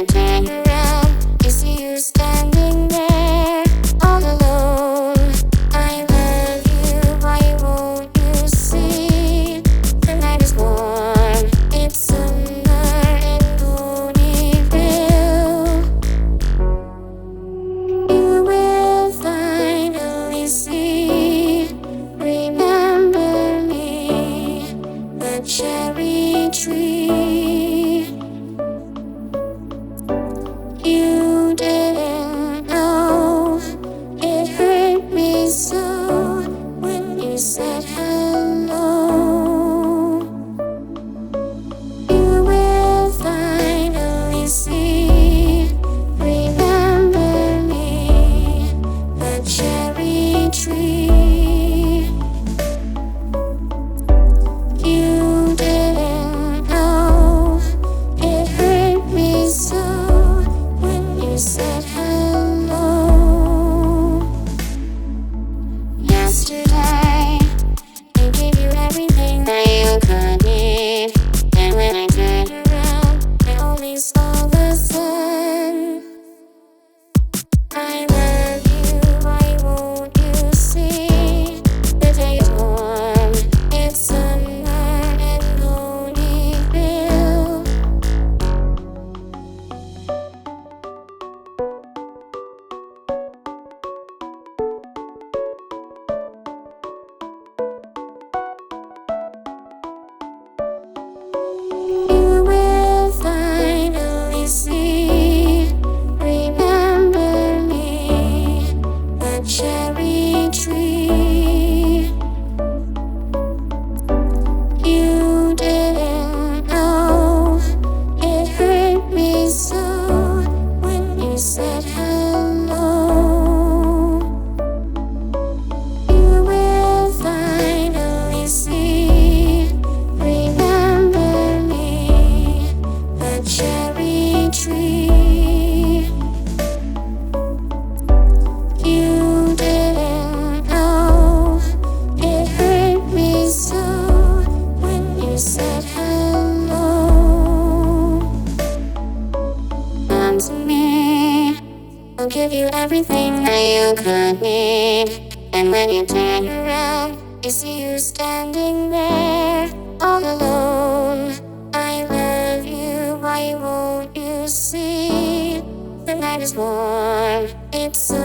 turn around, you see you standing there, all alone. I love you, why won't you see? The night is warm, it's summer in Ponyville. You will finally see, remember me, the cherry tree. You didn't know it hurt me so when you said hello. You will finally see, remember me, the cherry tree. You didn't know it hurt me so when you said hello. Yesterday, I gave you everything that you could need, and when I turned around, I only saw the sun. I love you, why won't you see? The day is warm, it's summer in Ponyville. You will finally see, remember me, the cherry tree. You didn't know it hurt me so when you said hello. You will finally see, remember me, the cherry tree. You didn't know it hurt me so when you said hello. Come to me, I'll give you everything that you could need. And when you turn around, you see you standing there, all alone. I love you, why won't you see? The night is warm, it's